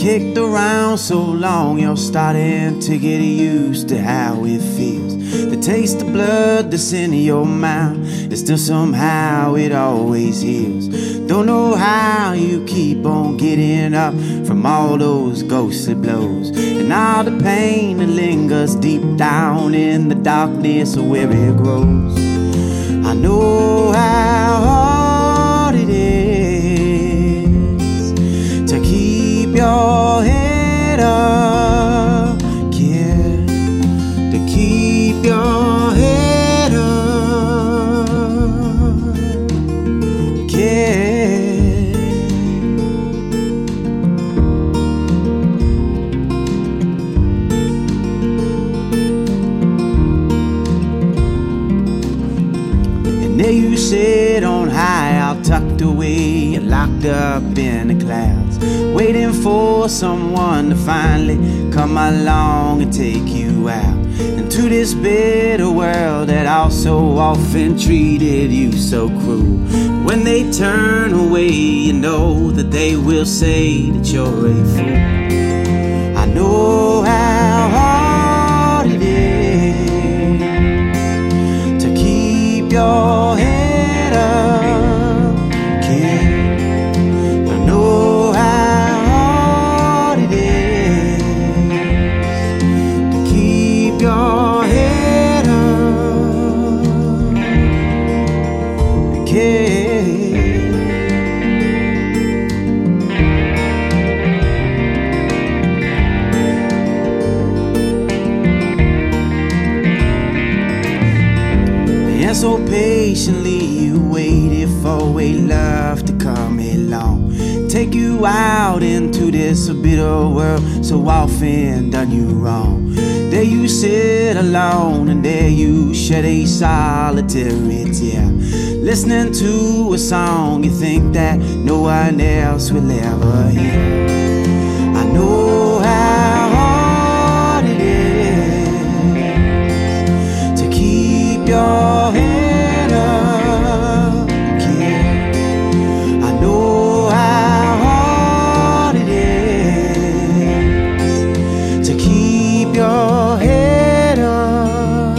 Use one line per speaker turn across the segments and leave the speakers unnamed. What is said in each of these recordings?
kicked around so long, you're starting to get used to how it feels. The taste of blood that's in your mouth is still somehow it always heals. Don't know how you keep on getting up from all those ghostly blows and all the pain that lingers deep down in the darkness of where it grows. I know how hard it is to keep your head up, yeah, to keep your head up, yeah. And there you sit on high, all tucked away and locked up in the clouds, waiting for someone to finally come along and take you out into this bitter world that also often treated you so cruel. When they turn away, you know that they will say that you're a fool. I know how hard it is to keep your head up, kid. I know how hard it is to keep your head up, kid. And so patiently you waited for a love to come along, take you out into this bitter world so often done you wrong. There you sit alone and there you shed a solitary tear, listening to a song you think that no one else will ever hear. I know how hard it is to keep your head up, yeah. I know how hard it is to keep your head up,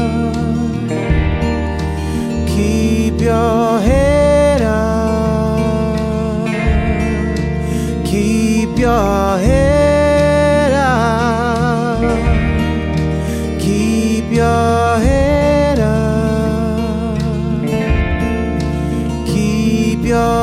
keep your head up, keep your head up, keep your head up, keep your